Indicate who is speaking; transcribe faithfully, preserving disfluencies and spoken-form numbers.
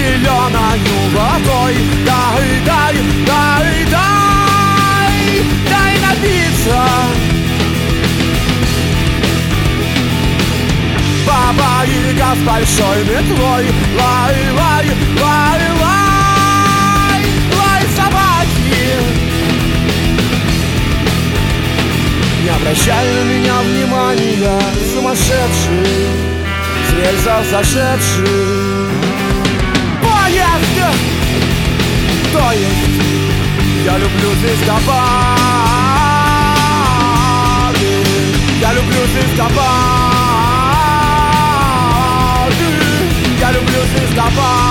Speaker 1: зеленою водой. Дай, дай, дай, дай, дай напиться. Баба-яга с большой метлой. Лай, лай, лай, лай, лай собаки. Не обращай на меня внимания, сумасшедший, с рельсов зашедший. Поезд! То есть я люблю звездопады. Я люблю звездопады. Я люблю звездопады.